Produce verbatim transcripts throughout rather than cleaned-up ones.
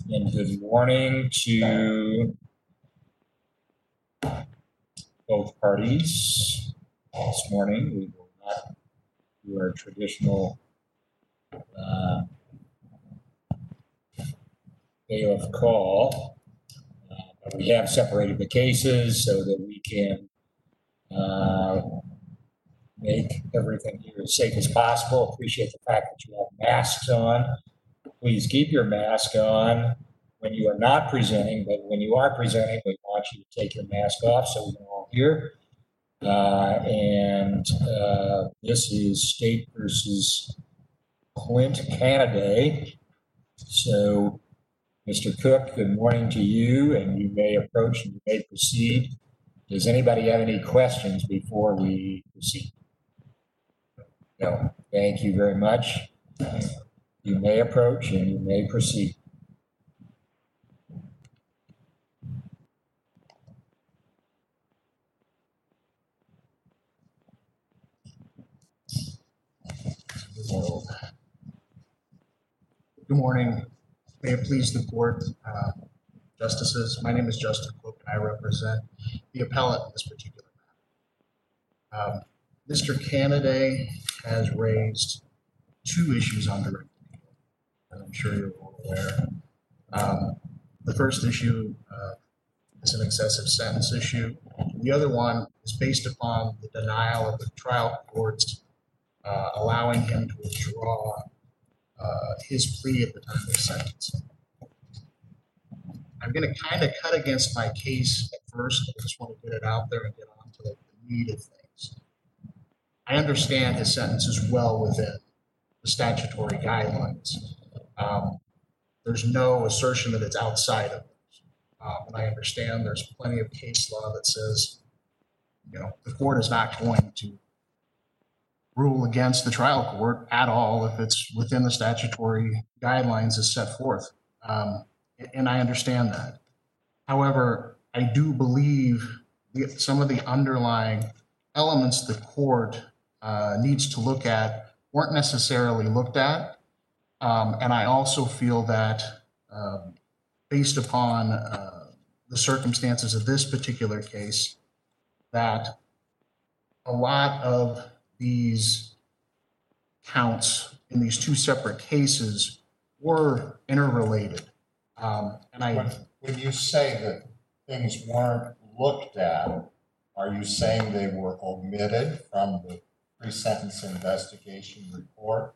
And good morning to both parties. This morning we will not do our traditional uh, bailiff call, uh, but we have separated the cases so that we can uh, make everything here as safe as possible. Appreciate the fact that you have masks on. Please keep your mask on when you are not presenting, but when you are presenting, we want you to take your mask off so we can all hear. Uh, and uh, this is State versus Clint Canaday. So, Mister Cook, good morning to you, and you may approach and you may proceed. Does anybody have any questions before we proceed? No. Thank you very much. You may approach and you may proceed. Good morning. May it please the court, uh, justices. My name is Justin Cook, and I represent the appellate in this particular matter. Um, Mister Canaday has raised two issues on direct appeal, and I'm sure you're all aware. Um, the first issue uh, is an excessive sentence issue. The other one is based upon the denial of the trial court's uh, allowing him to withdraw uh, his plea at the time of sentence. I'm going to kind of cut against my case at first. I just want to get it out there and get on to like the meat of things. I understand his sentence is well within the statutory guidelines. Um, there's no assertion that it's outside of those. Um, and I understand there's plenty of case law that says, you know, the court is not going to rule against the trial court at all if it's within the statutory guidelines as set forth. Um, and I understand that. However, I do believe the, some of the underlying elements the court uh, needs to look at weren't necessarily looked at. Um, and I also feel that um, based upon uh, the circumstances of this particular case, that a lot of these counts in these two separate cases were interrelated. Um, and I, when, when you say that things weren't looked at, are you saying they were omitted from the pre-sentence investigation report?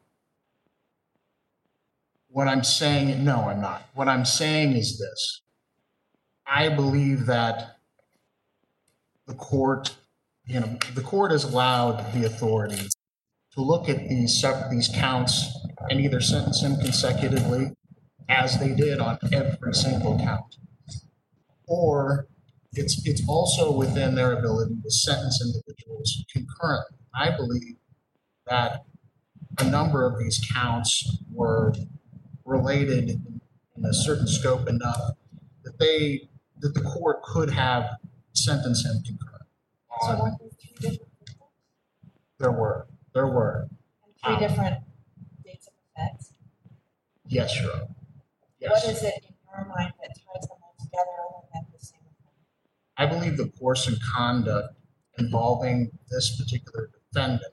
What I'm saying, no, I'm not. What I'm saying is this. I believe that the court, you know, the court has allowed the authority to look at these separate, these counts and either sentence him consecutively as they did on every single count. Or it's it's also within their ability to sentence individuals concurrently. I believe that a number of these counts were related in a certain scope enough that they that the court could have sentenced him concurrently. So weren't there three different people? There were. There were. And three Um, different dates of effect? Yes, Your Honor. Yes. What is it in your mind that ties them all together other than the same offense? I believe the course and conduct involving this particular defendant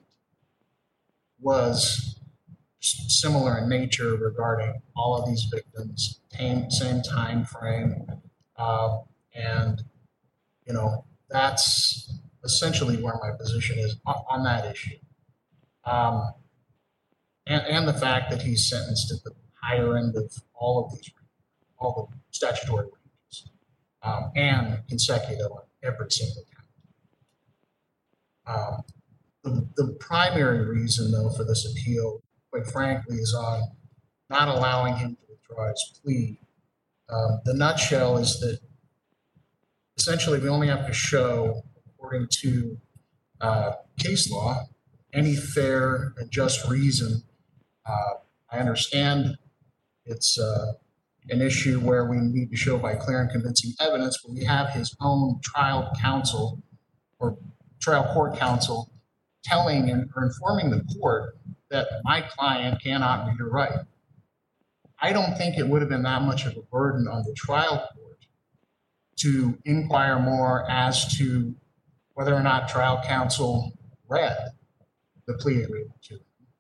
was similar in nature regarding all of these victims, same, same time frame, uh, and you know that's essentially where my position is on, on that issue, um, and and the fact that he's sentenced at the higher end of all of these, all the statutory ranges, um, and consecutive on every single count. Um, the, the primary reason, though, for this appeal, quite frankly, is on not allowing him to withdraw his plea. Um, the nutshell is that essentially we only have to show, according to uh, case law, any fair and just reason. Uh, I understand it's uh, an issue where we need to show by clear and convincing evidence, but we have his own trial counsel or trial court counsel telling and or informing the court that my client cannot read or write. I don't think it would have been that much of a burden on the trial court to inquire more as to whether or not trial counsel read the plea agreement to him.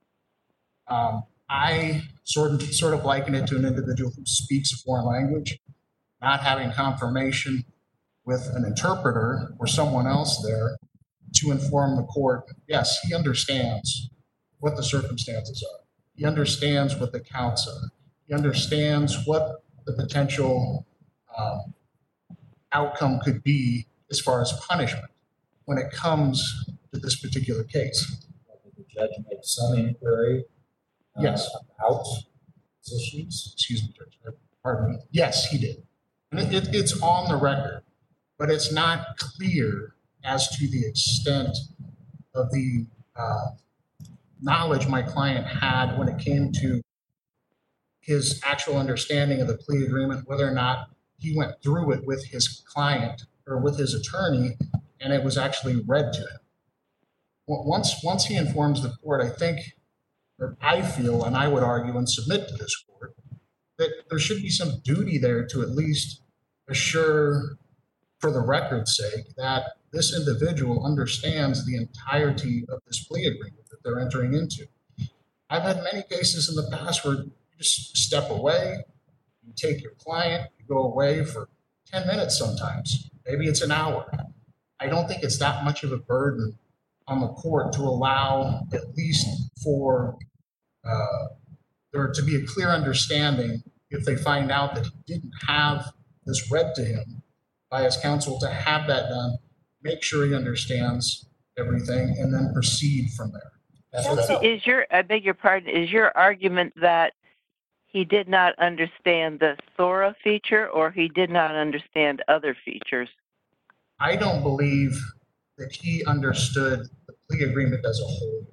Um, I sort of, sort of liken it to an individual who speaks a foreign language, not having confirmation with an interpreter or someone else there to inform the court, yes, he understands what the circumstances are. He understands what the counts are. He understands what the potential um, outcome could be as far as punishment when it comes to this particular case. Did the judge make some inquiry? uh, Yes. About these issues? Excuse me, Judge. Pardon me. Yes, he did. And it, it, it's on the record, but it's not clear as to the extent of the uh, knowledge my client had when it came to his actual understanding of the plea agreement, whether or not he went through it with his client or with his attorney and it was actually read to him. Once, once he informs the court, I think, or I feel, and I would argue and submit to this court, that there should be some duty there to at least assure, for the record's sake, that this individual understands the entirety of this plea agreement that they're entering into. I've had many cases in the past where you just step away, you take your client, you go away for ten minutes sometimes, maybe it's an hour. I don't think it's that much of a burden on the court to allow at least for uh, there to be a clear understanding if they find out that he didn't have this read to him by his counsel, to have that done, make sure he understands everything, and then proceed from there. That's what Counsel- Is your, I beg your pardon, is your argument that he did not understand the SORA feature or he did not understand other features? I don't believe that he understood the plea agreement as a whole.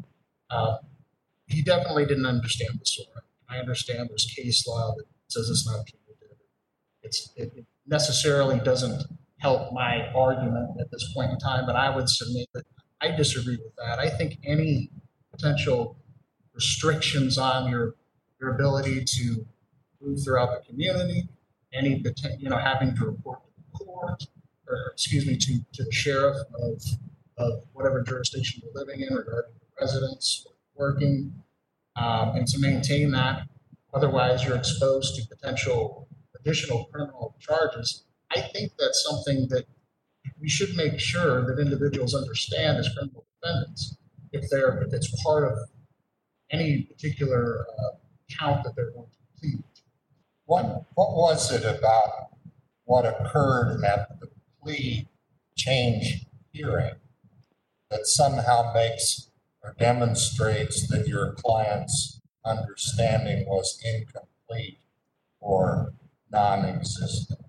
Uh, he definitely didn't understand the SORA. I understand there's case law that says it's not cumulative. It's, it it necessarily doesn't help my argument at this point in time, but I would submit that I disagree with that. I think any potential restrictions on your, your ability to move throughout the community, any, poten- you know, having to report to the court, or excuse me, to, to the sheriff of, of whatever jurisdiction you're living in regarding residents working, um, and to maintain that. Otherwise, you're exposed to potential additional criminal charges. I think that's something that we should make sure that individuals understand as criminal defendants, if they're, if it's part of any particular uh, count that they're going to plead. What, what was it about what occurred at the plea change hearing that somehow makes or demonstrates that your client's understanding was incomplete or non-existent?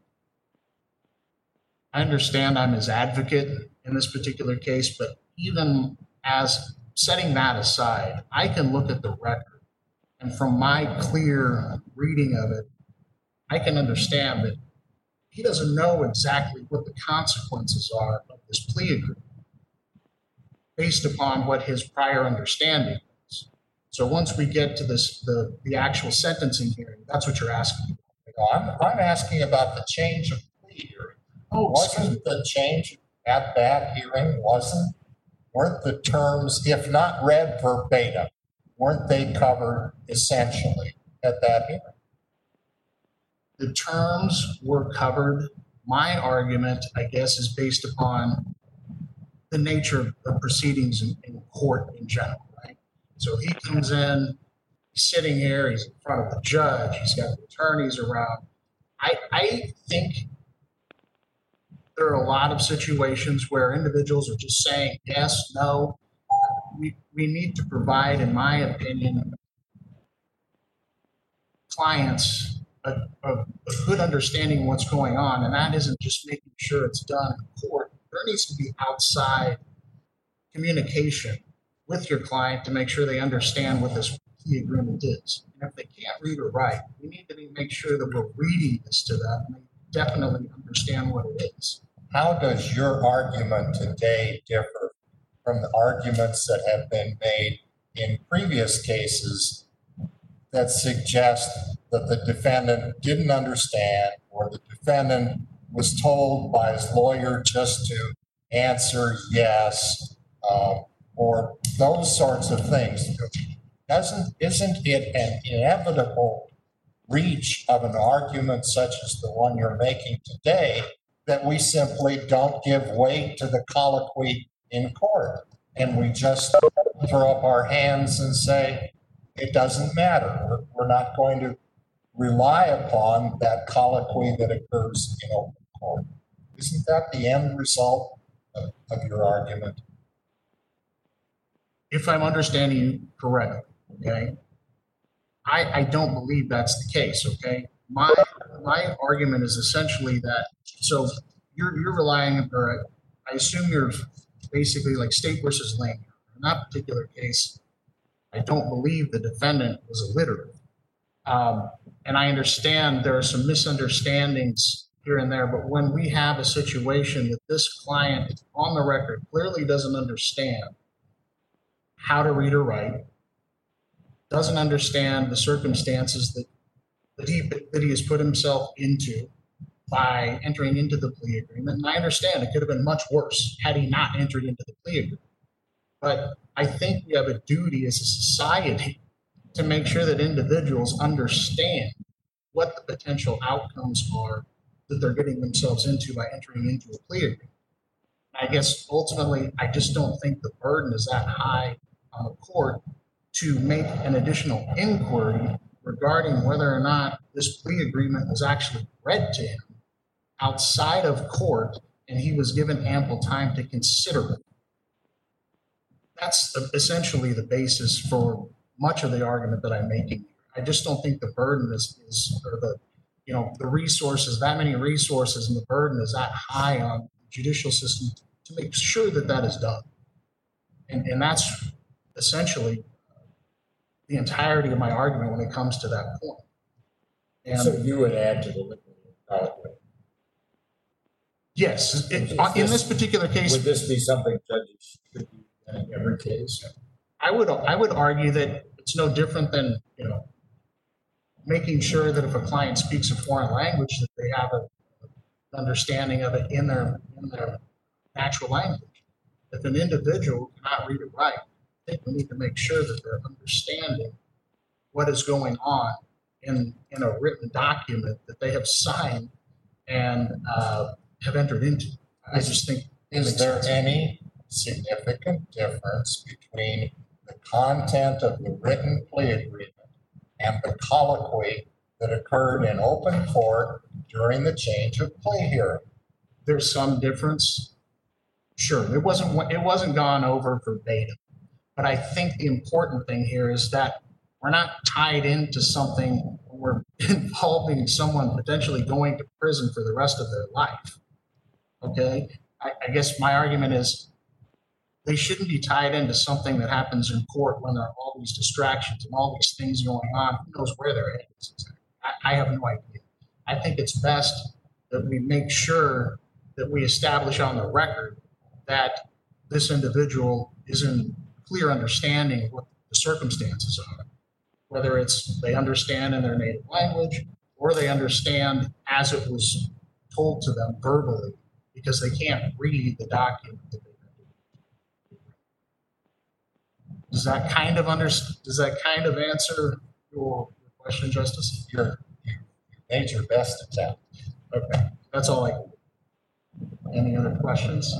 I understand I'm his advocate in this particular case, but even as setting that aside, I can look at the record, and from my clear reading of it, I can understand that he doesn't know exactly what the consequences are of this plea agreement based upon what his prior understanding is. So once we get to this, the, the actual sentencing hearing, that's what you're asking. No, I'm, I'm asking about the change of plea hearing. Oh, excuse me. Wasn't the change at that hearing, wasn't, weren't the terms, if not read verbatim, weren't they covered essentially at that hearing? The terms were covered. My argument, I guess, is based upon the nature of proceedings in, in court in general, right? So he comes in, he's sitting here, he's in front of the judge, he's got the attorneys around. I, I think there are a lot of situations where individuals are just saying yes, no. We, we need to provide, in my opinion, clients a, a, a good understanding of what's going on, and that isn't just making sure it's done in court. There needs to be outside communication with your client to make sure they understand what this plea agreement is. And if they can't read or write, we need to be, make sure that we're reading this to them and they definitely understand what it is. How does your argument today differ from the arguments that have been made in previous cases that suggest that the defendant didn't understand, or the defendant was told by his lawyer just to answer yes, uh, or those sorts of things. Doesn't, isn't it an inevitable reach of an argument such as the one you're making today that we simply don't give weight to the colloquy in court, and we just throw up our hands and say, it doesn't matter. We're, we're not going to rely upon that colloquy that occurs in open court. Isn't that the end result of, of your argument? If I'm understanding you correctly, okay, I, I don't believe that's the case, okay? My, my argument is essentially that, so you're, you're relying, or I assume you're basically like State versus Lane. In that particular case, I don't believe the defendant was illiterate. Um, and I understand there are some misunderstandings here and there, but when we have a situation that this client on the record clearly doesn't understand how to read or write, doesn't understand the circumstances that, that, he, that he has put himself into by entering into the plea agreement. And I understand it could have been much worse had he not entered into the plea agreement. But I think we have a duty as a society to make sure that individuals understand what the potential outcomes are that they're getting themselves into by entering into a plea agreement. I guess ultimately, I just don't think the burden is that high on the court to make an additional inquiry regarding whether or not this plea agreement was actually read to him outside of court and he was given ample time to consider it. That's the, essentially the basis for much of the argument that I'm making. I just don't think the burden is, is or the, you know, the resources, that many resources and the burden is that high on the judicial system to make sure that that is done. And, and that's essentially the entirety of my argument when it comes to that point. And So you would add to the liquid colloquy. yes, it, Is in this- this particular case, Would this be something judges should do in every case? I would, I would argue that it's no different than, you know, making sure that if a client speaks a foreign language, that they have a, an understanding of it in their, in their natural language. If an individual cannot read or write, I think we need to make sure that they're understanding what is going on in, in a written document that they have signed and uh, have entered into. I just think. Is there any significant difference between the content of the written plea agreement and the colloquy that occurred in open court during the change of plea hearing? There's some difference. Sure, it wasn't, it wasn't gone over verbatim. But I think the important thing here is that we're not tied into something, we're involving someone potentially going to prison for the rest of their life. Okay? I, I guess my argument is they shouldn't be tied into something that happens in court when there are all these distractions and all these things going on. Who knows where their head is? I, I have no idea. I think it's best that we make sure that we establish on the record that this individual is in clear understanding of what the circumstances are, whether it's they understand in their native language or they understand as it was told to them verbally, because they can't read the document that they read. Does that kind of under, does that kind of answer your question, Justice? You're, you made your best attempt. Okay, that's all I can do. Any other questions?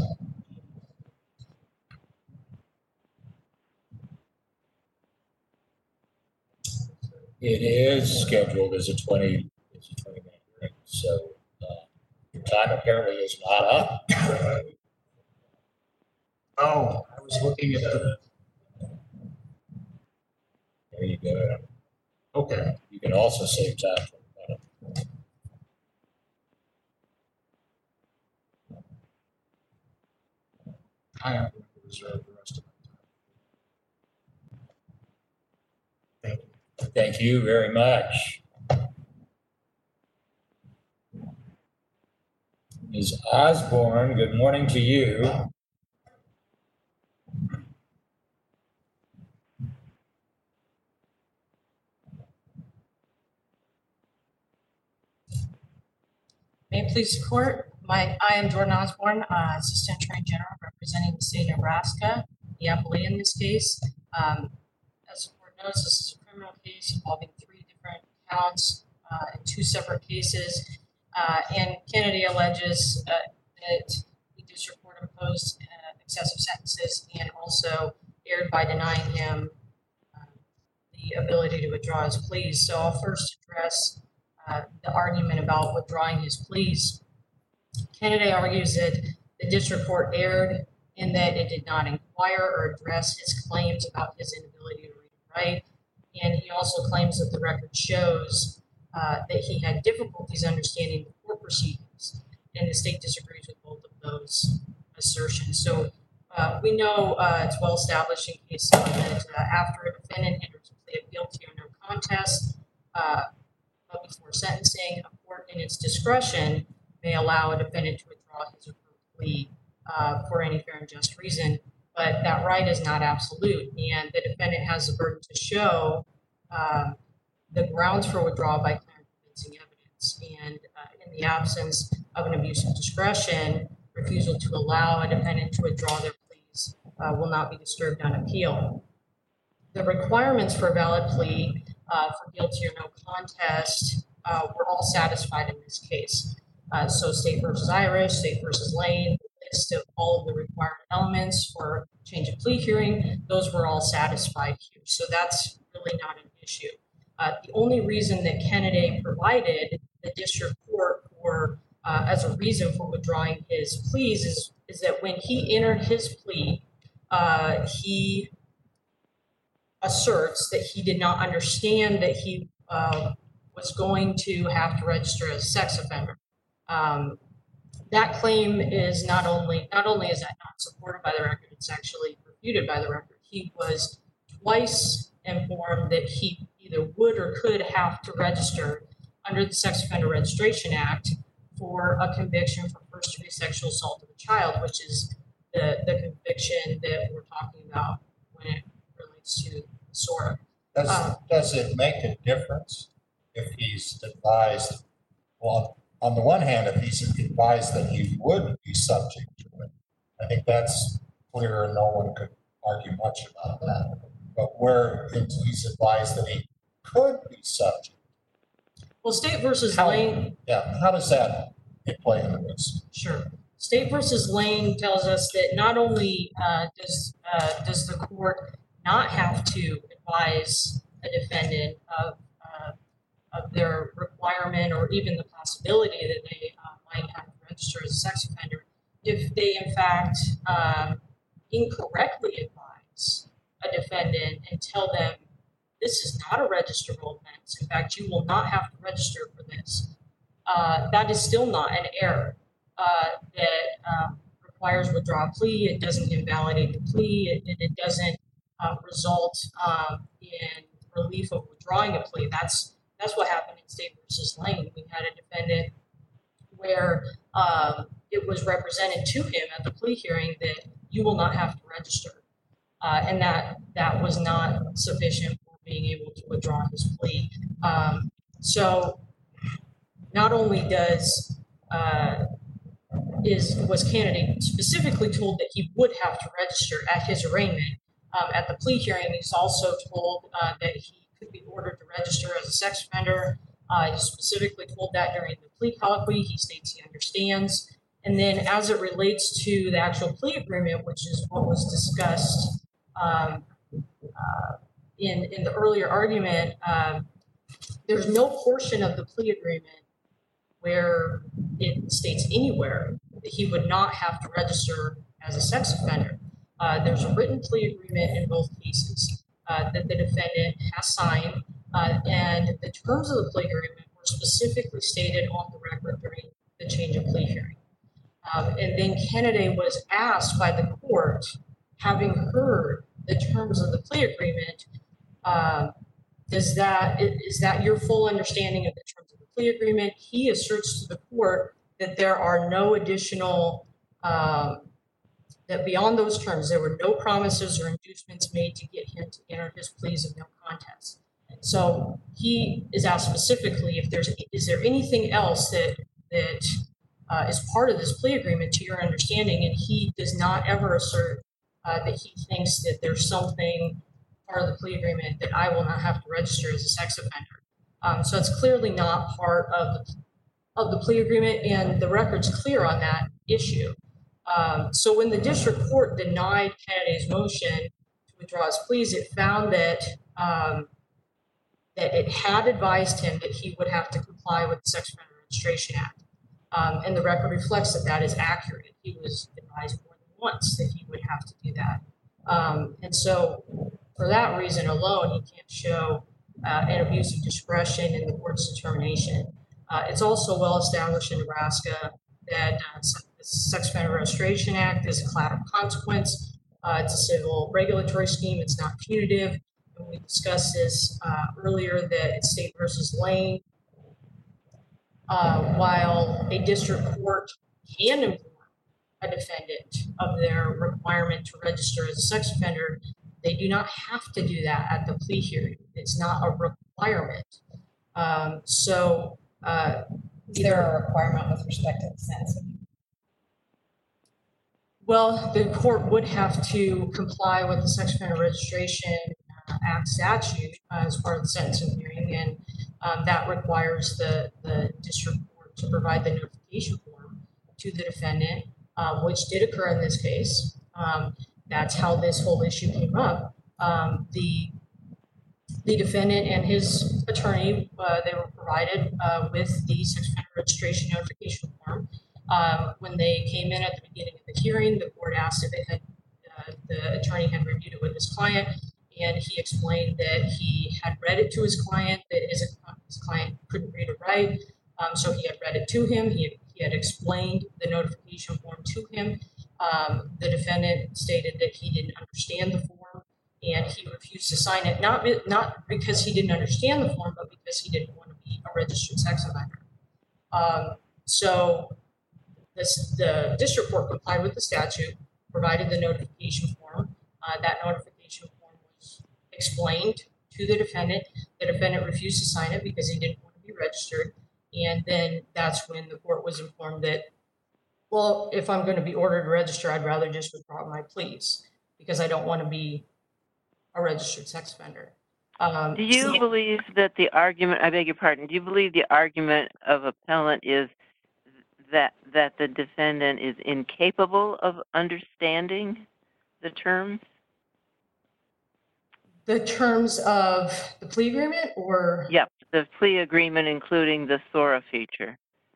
It is scheduled as a twenty, as a twenty minute hearing, so, uh, your time apparently is not up. Oh, I was looking at the, There you go. okay, You can also save time for the minute. I am going to reserve the rest of my time. Thank you. Thank you very much. Miz Osborne, good morning to you. May it please the court. My, I am Jordan Osborne, uh, Assistant Attorney General representing the state of Nebraska, the appellee in this case. Um, as the court knows, this is a criminal case involving three different counts uh, in two separate cases. Uh, and Kennedy alleges uh, that the district court imposed uh, excessive sentences and also erred by denying him uh, the ability to withdraw his pleas. So I'll first address uh, the argument about withdrawing his pleas. Kennedy argues that the district court erred in that it did not inquire or address his claims about his inability to read and write. And he also claims that the record shows uh, that he had difficulties understanding the court proceedings, and the state disagrees with both of those assertions. So uh, we know uh, it's well established in case law that uh, after a defendant enters a plea of guilty or no contest, uh, but before sentencing, a court in its discretion may allow a defendant to withdraw his or her plea uh, for any fair and just reason, but that right is not absolute, and the defendant has the burden to show um, the grounds for withdrawal by clear and convincing evidence. And uh, in the absence of an abuse of discretion, refusal to allow a defendant to withdraw their pleas uh, will not be disturbed on appeal. The requirements for a valid plea uh, for guilty or no contest uh, were all satisfied in this case. Uh, so State versus Irish, State versus Lane, the list of all of the required elements for change of plea hearing, those were all satisfied here. So that's really not an issue. Uh, the only reason that Kennedy provided the district court for uh, as a reason for withdrawing his pleas is, is that when he entered his plea, uh, he asserts that he did not understand that he uh, was going to have to register as a sex offender. Um, that claim is not only, not only is that not supported by the record, it's actually refuted by the record. He was twice informed that he either would or could have to register under the Sex Offender Registration Act for a conviction for first degree sexual assault of a child, which is the, the conviction that we're talking about when it relates to SORA. Does, Um, does it make a difference if he's advised, well, on the one hand, if he's advised that he would be subject to it, I think that's clear and no one could argue much about that. But where he's advised that he could be subject, Well, State versus How- Lane, yeah, how does that play into this? sure. State versus Lane tells us that not only uh, does uh, does the court not have to advise a defendant of uh, of their requirement or even the possibility that they uh, might have to register as a sex offender, if they in fact um, incorrectly advise a defendant and tell them this is not a registrable offense. In fact, you will not have to register for this. Uh, that is still not an error uh, that um, requires withdrawal plea. It doesn't invalidate the plea. It, it doesn't uh, result um, in relief of withdrawing a plea. That's that's what happened in State versus Lane. We had a defendant where um, it was represented to him at the plea hearing that you will not have to register, uh, and that that was not sufficient for being able to withdraw his plea. Um, so, not only does uh, is was Kennedy specifically told that he would have to register at his arraignment um, at the plea hearing, he's also told uh, that he could be ordered to register as a sex offender. Uh, he's specifically told that during the plea colloquy. He states he understands. And then as it relates to the actual plea agreement, which is what was discussed um, uh, in, in the earlier argument, um, there's no portion of the plea agreement where it states anywhere that he would not have to register as a sex offender. Uh, there's a written plea agreement in both cases uh, that the defendant has signed, uh, and the terms of the plea agreement were specifically stated on the record during the change of plea hearing. Um, and then Kennedy was asked by the court, having heard the terms of the plea agreement, uh, does that, is that your full understanding of the terms of the plea agreement? He asserts to the court that there are no additional, um, that beyond those terms, there were no promises or inducements made to get him to enter his pleas of no contest. So he is asked specifically if there's, is there anything else that, that uh, is part of this plea agreement, to your understanding, and he does not ever assert uh, that he thinks that there's something part of the plea agreement that I will not have to register as a sex offender. Um, so it's clearly not part of the of the plea agreement, and the record's clear on that issue. Um, so when the district court denied Kennedy's motion to withdraw his pleas, it found that um, that it had advised him that he would have to comply with the Sex Offender Registration Act. Um, and the record reflects that that is accurate. He was advised more than once that he would have to do that. Um, and so for that reason alone, he can't show uh, an abuse of discretion in the court's determination. Uh, it's also well established in Nebraska that uh, the Sex Offender Registration Act is a collateral consequence. Uh, it's a civil regulatory scheme. It's not punitive. And we discussed this uh, earlier that it's State versus Lane. Uh, while a district court can inform a defendant of their requirement to register as a sex offender, they do not have to do that at the plea hearing. It's not a requirement. Um, so, uh, Is there a requirement with respect to the sentencing? Well, the court would have to comply with the Sex Offender Registration uh, Act statute uh, as part of the sentencing hearing, and um, that requires the, the district court to provide the notification form to the defendant, um, which did occur in this case. Um, that's how this whole issue came up. Um, the The defendant and his attorney, uh, they were provided uh, with the sex offender registration notification form. Um, when they came in at the beginning of the hearing, the court asked if it had, uh, the attorney had reviewed it with his client, and he explained that he had read it to his client, that his, his client couldn't read or write, um, so he had read it to him. He had, he had explained the notification form to him. Um, the defendant stated that he didn't understand the form, and he refused to sign it, not, not because he didn't understand the form, but because he didn't want to be a registered sex offender. Um, so this, the district court complied with the statute, provided the notification form. Uh, that notification form was explained to the defendant. The defendant refused to sign it because he didn't want to be registered. And then that's when the court was informed that, well, if I'm going to be ordered to register, I'd rather just withdraw my pleas because I don't want to be a registered sex offender. Um, Do you so, believe that the argument, I beg your pardon, do you believe the argument of appellant is that that the defendant is incapable of understanding the terms? the terms of the plea agreement or? Yep, the plea agreement including the SORA feature.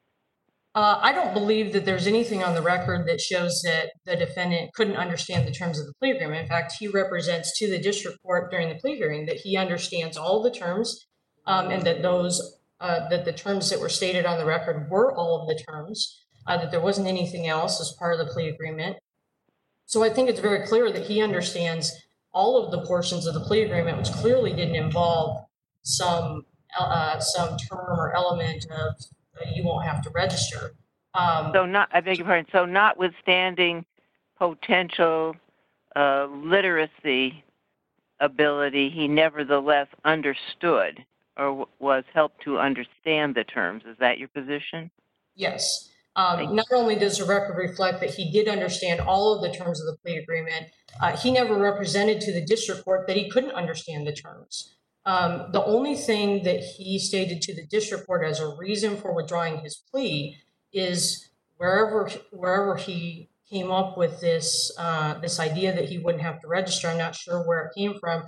Uh, I don't believe that there's anything on the record that shows that the defendant couldn't understand the terms of the plea agreement. In fact, he represents to the district court during the plea hearing that he understands all the terms um, and that those uh, that the terms that were stated on the record were all of the terms, uh, that there wasn't anything else as part of the plea agreement. So I think it's very clear that he understands all of the portions of the plea agreement, which clearly didn't involve some uh, some term or element of you won't have to register. Um, So not, I beg your pardon, so notwithstanding potential uh, literacy ability, he nevertheless understood or w- was helped to understand the terms. Is that your position? yes. Um, not only does the record reflect that he did understand all of the terms of the plea agreement, uh, he never represented to the district court that he couldn't understand the terms. Um, the only thing that he stated to the district court as a reason for withdrawing his plea is wherever wherever he came up with this uh, this idea that he wouldn't have to register. I'm not sure where it came from,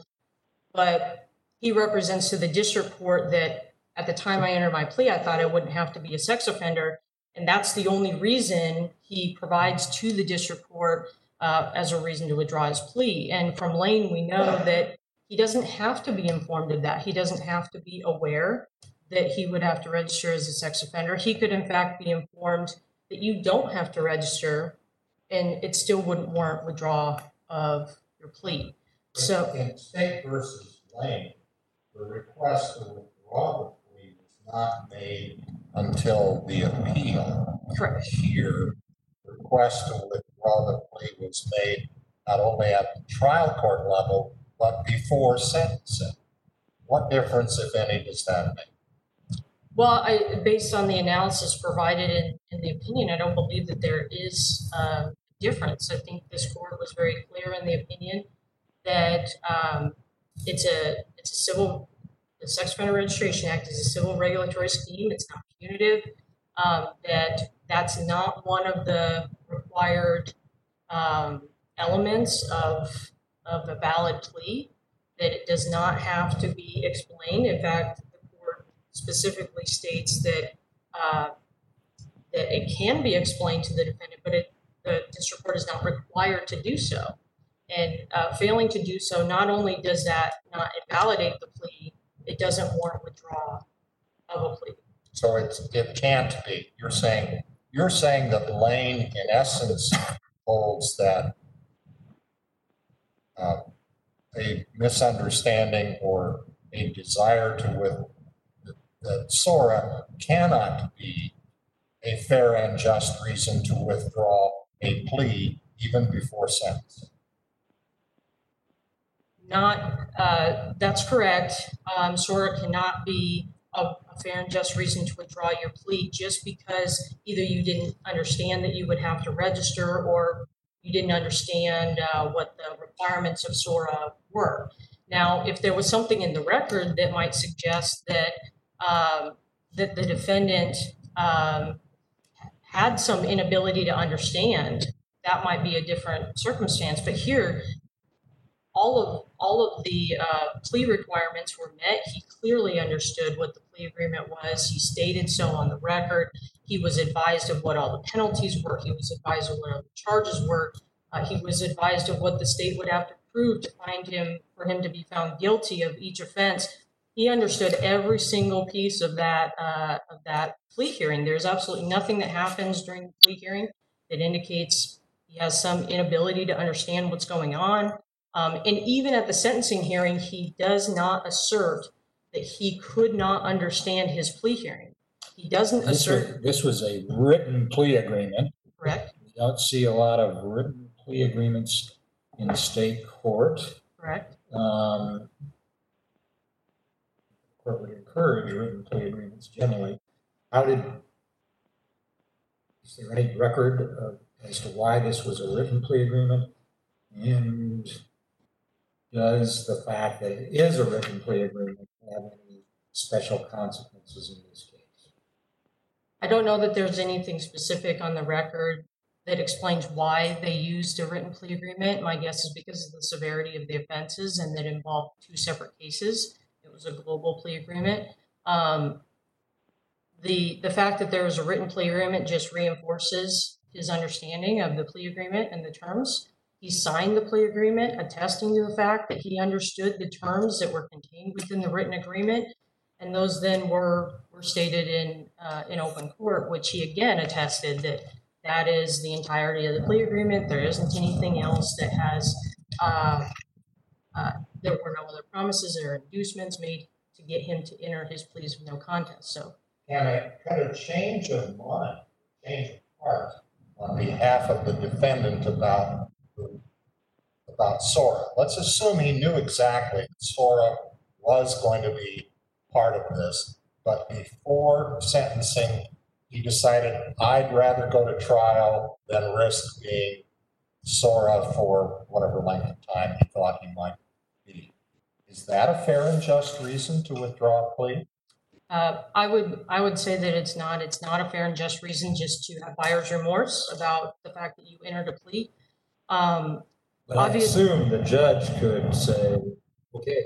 but he represents to the district court that at the time I entered my plea, I thought I wouldn't have to be a sex offender, and that's the only reason he provides to the district court uh, as a reason to withdraw his plea. And from Lane, we know that he doesn't have to be informed of that. He doesn't have to be aware that he would have to register as a sex offender. He could, in fact, be informed that you don't have to register, and it still wouldn't warrant withdrawal of your plea. So, in State versus Lane, the request to withdraw the plea was not made until the appeal. correct. Here, the request to withdraw the plea was made not only at the trial court level, but before sentencing. What difference, if any, does that make? Well, I, based on the analysis provided in, in the opinion, I don't believe that there is a difference. I think this court was very clear in the opinion that um, it's a it's a civil, the Sex Offender Registration Act is a civil regulatory scheme. It's not punitive. Um, that that's not one of the required um, elements of of a valid plea. That it does not have to be explained. In fact, the court specifically states that uh, that it can be explained to the defendant, but it, the district court is not required to do so. And uh, failing to do so, not only does that not invalidate the plea, it doesn't warrant withdrawal of a plea. So it's, it can't be. You're saying, you're saying that Lane in essence holds that uh, a misunderstanding or a desire to with that SORA cannot be a fair and just reason to withdraw a plea even before sentencing. Not, uh, that's correct. Um, SORA cannot be a, a fair and just reason to withdraw your plea just because either you didn't understand that you would have to register or you didn't understand uh, what the requirements of SORA were. Now, if there was something in the record that might suggest that um, that the defendant um, had some inability to understand, that might be a different circumstance. But here, all of all of the uh, plea requirements were met. He clearly understood what the plea agreement was. He stated so on the record. He was advised of what all the penalties were. He was advised of what all the charges were. Uh, he was advised of what the state would have to prove to find him, for him to be found guilty of each offense. He understood every single piece of that uh, of that plea hearing. There's absolutely nothing that happens during the plea hearing that indicates he has some inability to understand what's going on. Um, and even at the sentencing hearing, he does not assert that he could not understand his plea hearing. He doesn't This was, assert, this was a written plea agreement. correct, We don't see a lot of written plea agreements in the state court. correct. Um, the court would encourage written plea agreements generally. How did, is there any record of, as to why this was a written plea agreement? And does the fact that it is a written plea agreement have any special consequences in this case? I don't know that there's anything specific on the record that explains why they used a written plea agreement. My guess is because of the severity of the offenses and that involved two separate cases. It was a global plea agreement. Um, the, the fact that there was a written plea agreement just reinforces his understanding of the plea agreement and the terms. He signed the plea agreement, attesting to the fact that he understood the terms that were contained within the written agreement, and those then were were stated in uh, in open court, which he again attested that that is the entirety of the plea agreement. There isn't anything else that has uh, uh, there were no other promises or inducements made to get him to enter his pleas of no contest. So, Can a, can a change of mind, change of heart on behalf of the defendant about about SORA? Let's assume he knew exactly that SORA was going to be part of this, but before sentencing, he decided, I'd rather go to trial than risk being SORA for whatever length of time he thought he might be. Is that a fair and just reason to withdraw a plea? Uh, I would I would say that it's not it's not a fair and just reason just to have buyer's remorse about the fact that you entered a plea. Um, But I Obvious- assume the judge could say, okay.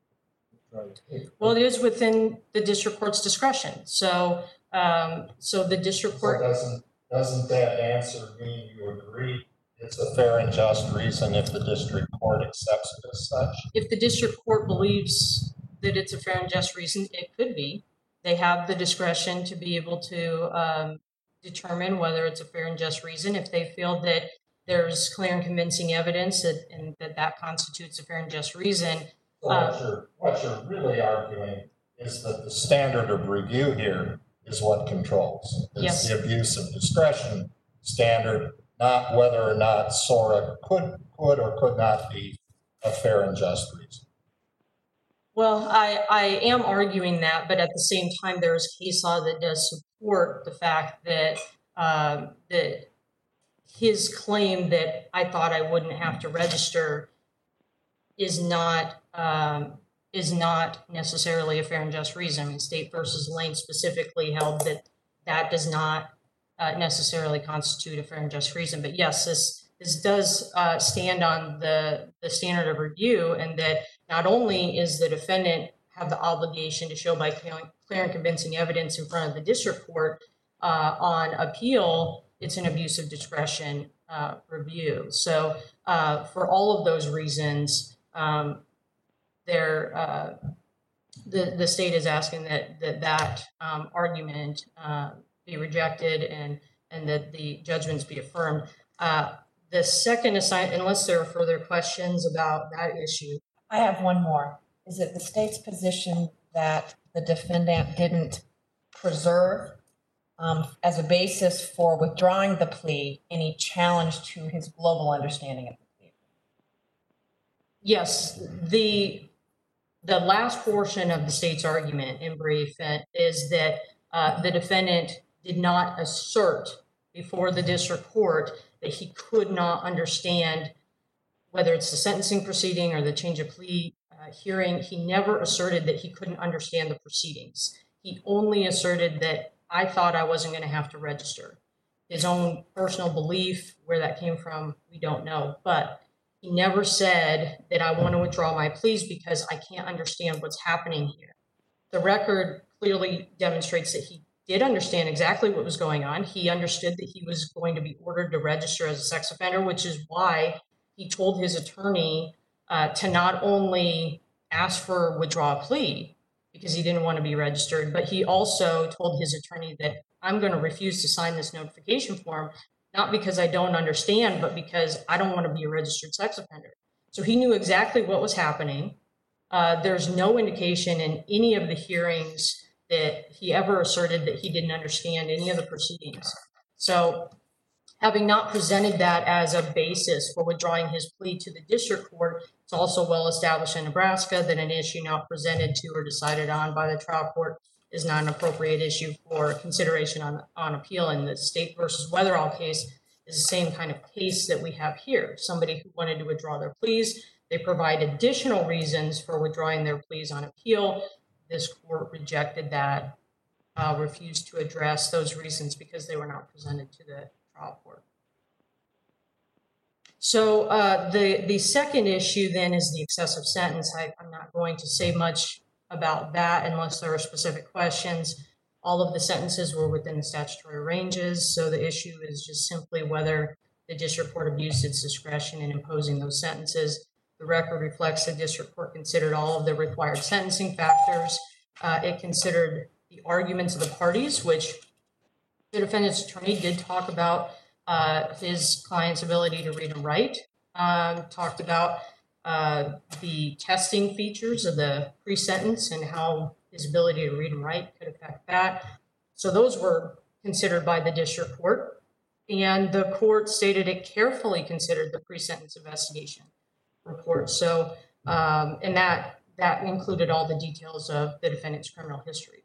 well, it is within the district court's discretion. So um, so the district So court. doesn't, doesn't that answer mean you agree it's a fair and just reason if the district court accepts it as such? If the district court believes that it's a fair and just reason, it could be. They have the discretion to be able to um, determine whether it's a fair and just reason. If they feel that there's clear and convincing evidence that and that that constitutes a fair and just reason. So what you're, what you're really arguing is that the standard of review here is what controls. It's Yes. the abuse of discretion standard, not whether or not SORA could, could or could not be a fair and just reason. Well, I, I am arguing that, but at the same time, there is case law that does support the fact that, um, that his claim that I thought I wouldn't have to register is not, um, is not necessarily a fair and just reason. I mean, State versus Lane specifically held that that does not uh, necessarily constitute a fair and just reason. But yes, this this does uh, stand on the, the standard of review, and that not only is the defendant have the obligation to show by clear and convincing evidence in front of the district court uh, on appeal, it's an abuse of discretion uh, review. So uh, for all of those reasons, um, there uh, the the state is asking that that that um, argument uh, be rejected and and that the judgments be affirmed. Uh, the second assign, unless there are further questions about that issue. I have one more. Is it the state's position that the defendant didn't preserve um, as a basis for withdrawing the plea any challenge to his global understanding of the plea? Yes, the the last portion of the state's argument in brief uh, is that uh, the defendant did not assert before the district court that he could not understand whether it's the sentencing proceeding or the change of plea uh, hearing. He never asserted that he couldn't understand the proceedings. He only asserted that I thought I wasn't going to have to register. His own personal belief, where that came from, we don't know. But he never said that I want to withdraw my pleas because I can't understand what's happening here. The record clearly demonstrates that he did understand exactly what was going on. He understood that he was going to be ordered to register as a sex offender, which is why he told his attorney uh, to not only ask for withdrawal plea because he didn't want to be registered, but he also told his attorney that I'm going to refuse to sign this notification form, not because I don't understand, but because I don't want to be a registered sex offender. So he knew exactly what was happening. Uh, there's no indication in any of the hearings that he ever asserted that he didn't understand any of the proceedings. So having not presented that as a basis for withdrawing his plea to the district court, it's also well established in Nebraska that an issue not presented to or decided on by the trial court is not an appropriate issue for consideration on, on appeal. In the State versus Weatherall case is the same kind of case that we have here. Somebody who wanted to withdraw their pleas, they provide additional reasons for withdrawing their pleas on appeal. This court rejected that, uh, refused to address those reasons because they were not presented to the trial court. So uh, the, the second issue then is the excessive sentence. I, I'm not going to say much about that unless there are specific questions. All of the sentences were within the statutory ranges, so the issue is just simply whether the district court abused its discretion in imposing those sentences. The record reflects the district court considered all of the required sentencing factors. Uh, it considered the arguments of the parties, which the defendant's attorney did talk about uh, his client's ability to read and write, um, talked about uh, the testing features of the pre-sentence and how his ability to read and write could affect that. So those were considered by the district court, and the court stated it carefully considered the pre-sentence investigation report. So, um, and that that included all the details of the defendant's criminal history.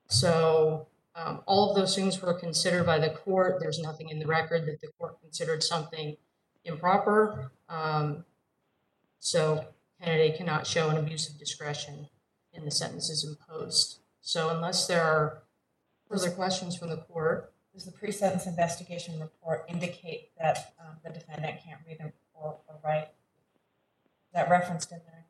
So um, all of those things were considered by the court. There's nothing in the record that the court considered something improper. Um, so candidate cannot show an abuse of discretion in the sentences imposed. So unless there are further questions from the court. Does the pre-sentence investigation report indicate that um, the defendant can't read or, or write? Is that referenced in there?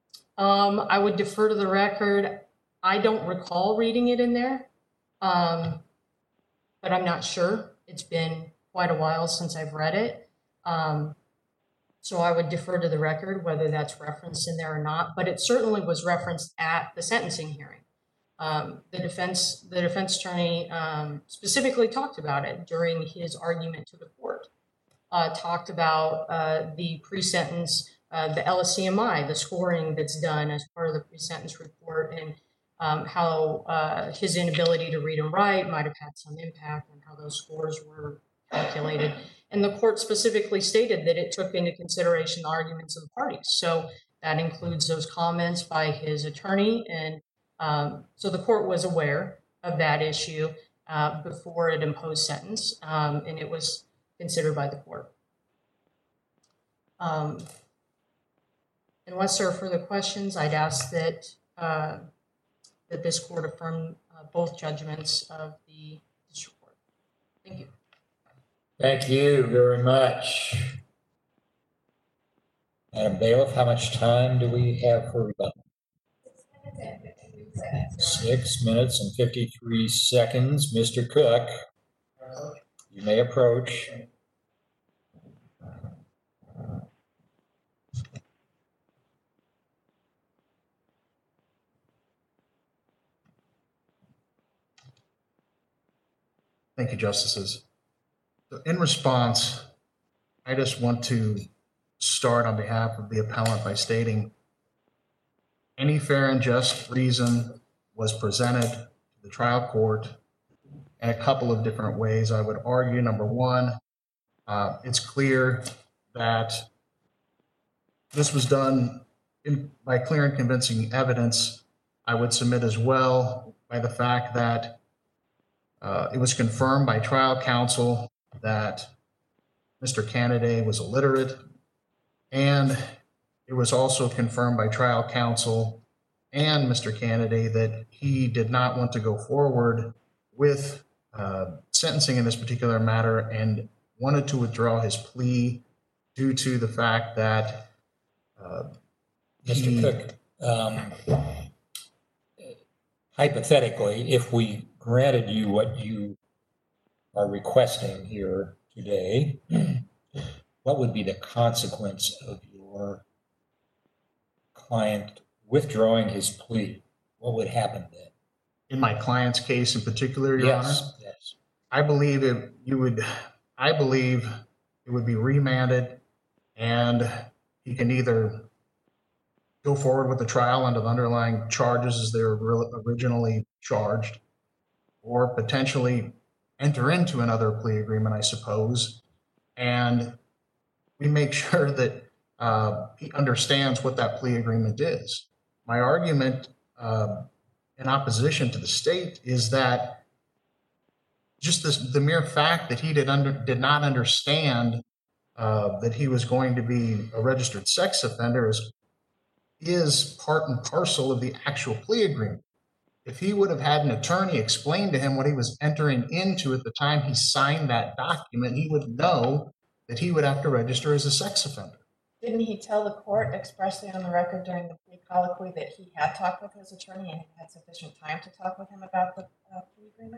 Um, I would defer to the record. I don't recall reading it in there, um, but I'm not sure. It's been quite a while since I've read it. Um, so I would defer to the record whether that's referenced in there or not, but it certainly was referenced at the sentencing hearing. Um, the defense, the defense attorney um, specifically talked about it during his argument to the court, uh, talked about uh, the pre-sentence Uh, the L S C M I, the scoring that's done as part of the pre-sentence report, and um, how uh, his inability to read and write might have had some impact on how those scores were calculated. And the court specifically stated that it took into consideration the arguments of the parties. So That includes those comments by his attorney. And um, so the court was aware of that issue uh, before it imposed sentence, um, and it was considered by the court. Um, unless there are further questions, I'd ask that uh, that this court affirm uh, both judgments of the district court. Thank you. Thank you very much. Madam Bailiff, how much time do we have for rebuttal? Six minutes and fifty-three seconds. Mister Cook, you may approach. Thank you, Justices. So in response, I just want to start on behalf of the appellant by stating any fair and just reason was presented to the trial court in a couple of different ways. I would argue, number one, uh, it's clear that this was done in, by clear and convincing evidence. I would submit as well by the fact that uh, it was confirmed by trial counsel that Mister Canaday was illiterate, and it was also confirmed by trial counsel and Mister Canaday that he did not want to go forward with uh, sentencing in this particular matter and wanted to withdraw his plea due to the fact that uh, Mister he- Cook, um, hypothetically, if we granted you what you are requesting here today, what would be the consequence of your client withdrawing his plea? What would happen then? in my client's case in particular, Your Honor, Yes, yes. I believe it, you would, I believe it would be remanded and he can either go forward with the trial under the underlying charges as they were re- originally charged, or potentially enter into another plea agreement, I suppose. And we make sure that uh, he understands what that plea agreement is. My argument uh, in opposition to the state is that just this, the mere fact that he did under did not understand uh, that he was going to be a registered sex offender is is part and parcel of the actual plea agreement. If he would have had an attorney explain to him what he was entering into at the time he signed that document, he would know that he would have to register as a sex offender. Didn't he tell the court expressly on the record during the plea colloquy that he had talked with his attorney and had sufficient time to talk with him about the uh, plea agreement?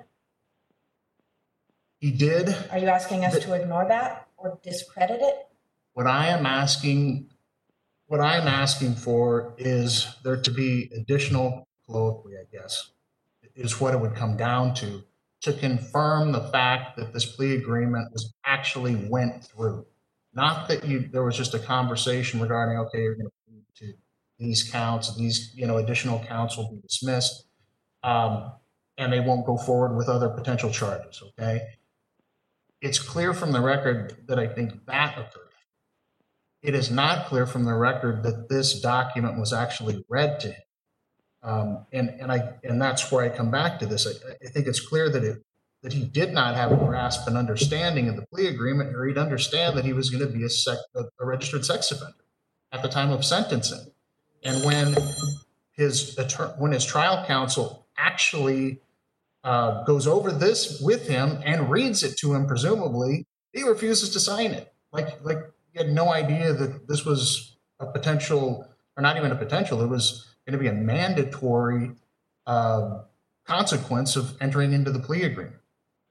He did. Are you asking us But- to ignore that or discredit it? What I am asking, what I am asking for is there to be additional colloquy, I guess, is what it would come down to, to confirm the fact that this plea agreement was actually went through. Not that you, there was just a conversation regarding, okay, you're going to plead to these counts, these, you know, additional counts will be dismissed, um, and they won't go forward with other potential charges, okay? It's clear from the record that I think that occurred. It is not clear from the record that this document was actually read to him. Um, and, and I, and that's where I come back to this. I, I think it's clear that it, that he did not have a grasp and understanding of the plea agreement, or he'd understand that he was going to be a, sec, a, a registered sex offender at the time of sentencing. And when his attorney, when his trial counsel actually uh, goes over this with him and reads it to him, presumably, he refuses to sign it. Like, like he had no idea that this was a potential, or not even a potential, it was going to be a mandatory uh, consequence of entering into the plea agreement.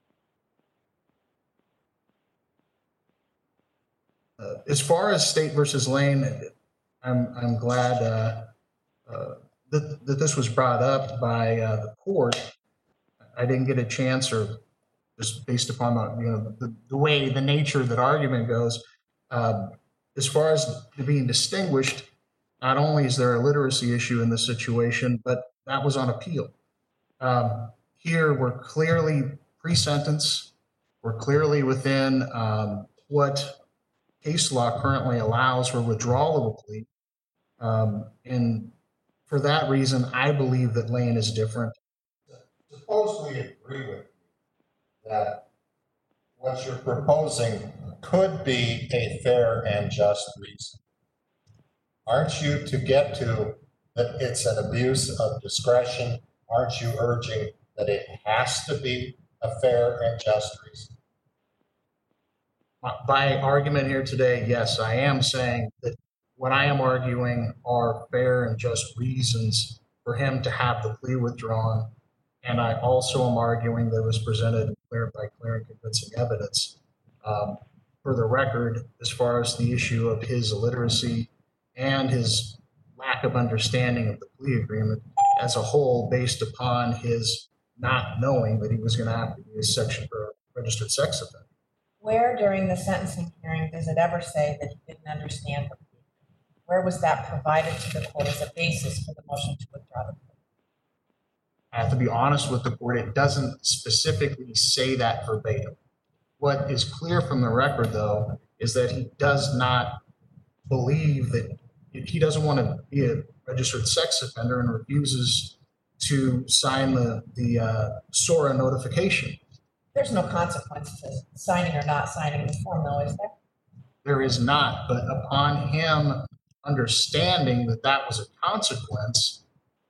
Uh, as far as State versus Lane, I'm I'm glad uh, uh, that that this was brought up by uh, the court. I didn't get a chance, or just based upon the you know the, the way the nature of that argument goes. Um, as far as being distinguished, not only is there a literacy issue in this situation, but that was on appeal. Um, here, we're clearly pre-sentence. We're clearly within um, what case law currently allows for withdrawal of a plea. Um, and for that reason, I believe that Lane is different. Suppose we agree with you that what you're proposing could be a fair and just reason. Aren't you, to get to that it's an abuse of discretion, aren't you urging that it has to be a fair and just reason? By argument here today, yes, I am saying that what I am arguing are fair and just reasons for him to have the plea withdrawn. And I also am arguing that it was presented clear by clear and convincing evidence. Um, for the record, as far as the issue of his illiteracy and his lack of understanding of the plea agreement as a whole, based upon his not knowing that he was going to have to be a section for a registered sex offender. Where during the sentencing hearing does it ever say that he didn't understand the plea? Where was that provided to the court as a basis for the motion to withdraw the plea? I have to be honest with the court, it doesn't specifically say that verbatim. What is clear from the record, though, is that he does not believe that he doesn't want to be a registered sex offender and refuses to sign the, the uh, SORA notification. There's no consequence to signing or not signing the form, though, is there? There is not, but upon him understanding that that was a consequence,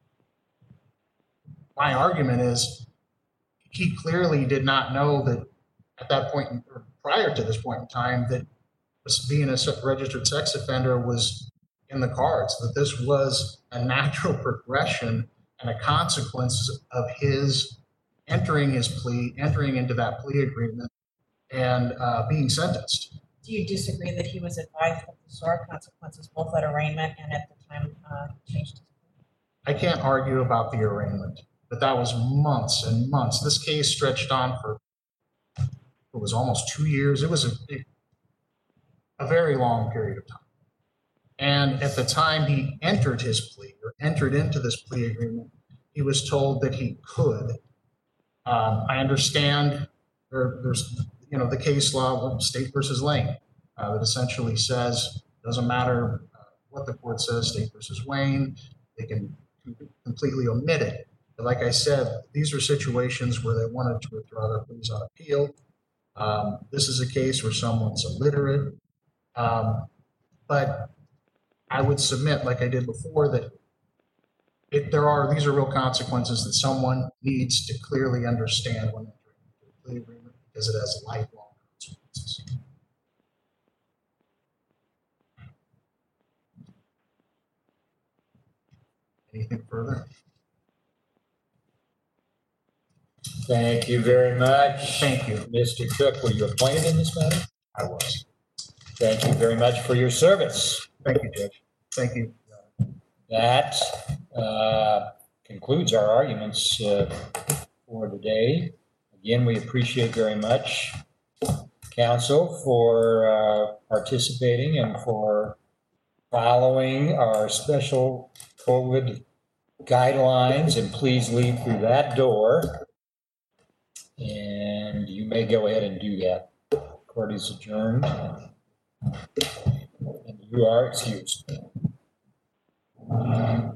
my argument is he clearly did not know that at that point, or prior to this point in time, that being a registered sex offender was in the cards, that this was a natural progression and a consequence of his entering his plea, entering into that plea agreement, and uh, being sentenced. Do you disagree that he was advised of the SORA consequences both at arraignment and at the time uh, he changed his plea? I can't argue about the arraignment, but that was months and months. This case stretched on for, it was almost two years. It was a, a very long period of time. And at the time he entered his plea or entered into this plea agreement, he was told that he could. Um, I understand there, there's, you know, the case law of State versus Lane uh, that essentially says, doesn't matter uh, what the court says, State versus Wayne, they can completely omit it. But like I said, these are situations where they wanted to withdraw their pleas on appeal. Um, this is a case where someone's illiterate. Um, but I would submit, like I did before, that if there are, these are real consequences that someone needs to clearly understand when entering into a plea agreement, because it has lifelong consequences. Anything further? Thank you very much. Thank you. Mister Cook, were you appointed in this matter? I was. Thank you very much for your service. Thank you, Judge. Thank you. That uh, concludes our arguments uh, for today. Again, we appreciate very much counsel for uh, participating and for following our special COVID guidelines, and please leave through that door. And you may go ahead and do that. Court is adjourned. And you are excused. Um,